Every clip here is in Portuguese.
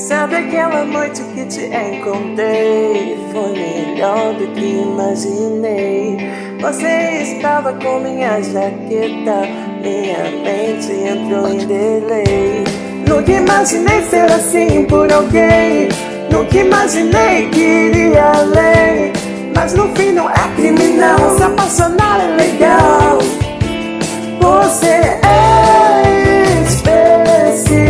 Sabe aquela noite que te encontrei? Foi melhor do que imaginei. Você estava com minha jaqueta, minha mente entrou em delay. Nunca imaginei ser assim por alguém, nunca imaginei que iria além. Mas no fim não é crime não, se apaixonar é legal. Você é especial.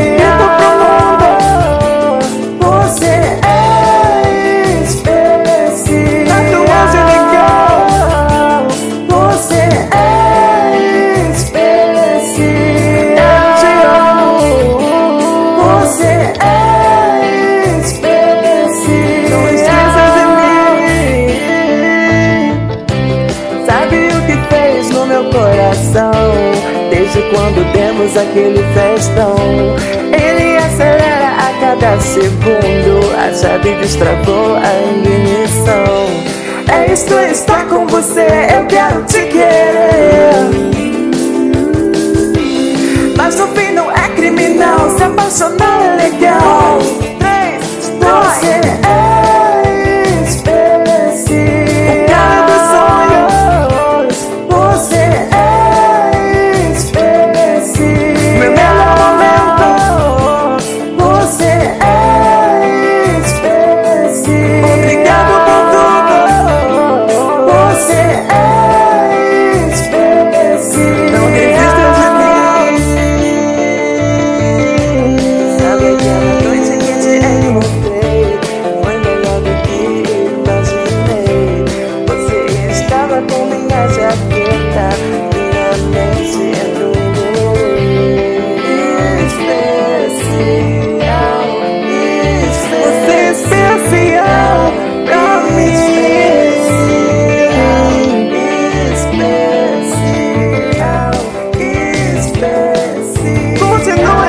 Você é especial. Tatuagem legal. Você é especial. Você é especial. Não esqueça de mim. Sabe o que fez no meu coração? Desde quando demos aquele festão, ele acelera a cada segundo, a chave destravou a ignição. É isto estar com você, eu quero te querer. Mas no fim não é crime não, se apaixonar é legal. 3, 2, você é especial. O cara dos sonhos, você é especial. Meu melhor momento, você é especial. Obrigado por tudo, você é especial. Não desista de mim. Sabe aquela noite que te encontrei? Foi melhor do que imaginei. Você estava com minha jaqueta, minha mente entrou em delay. Especial, você é especial pra mim. Especial, especial. Continua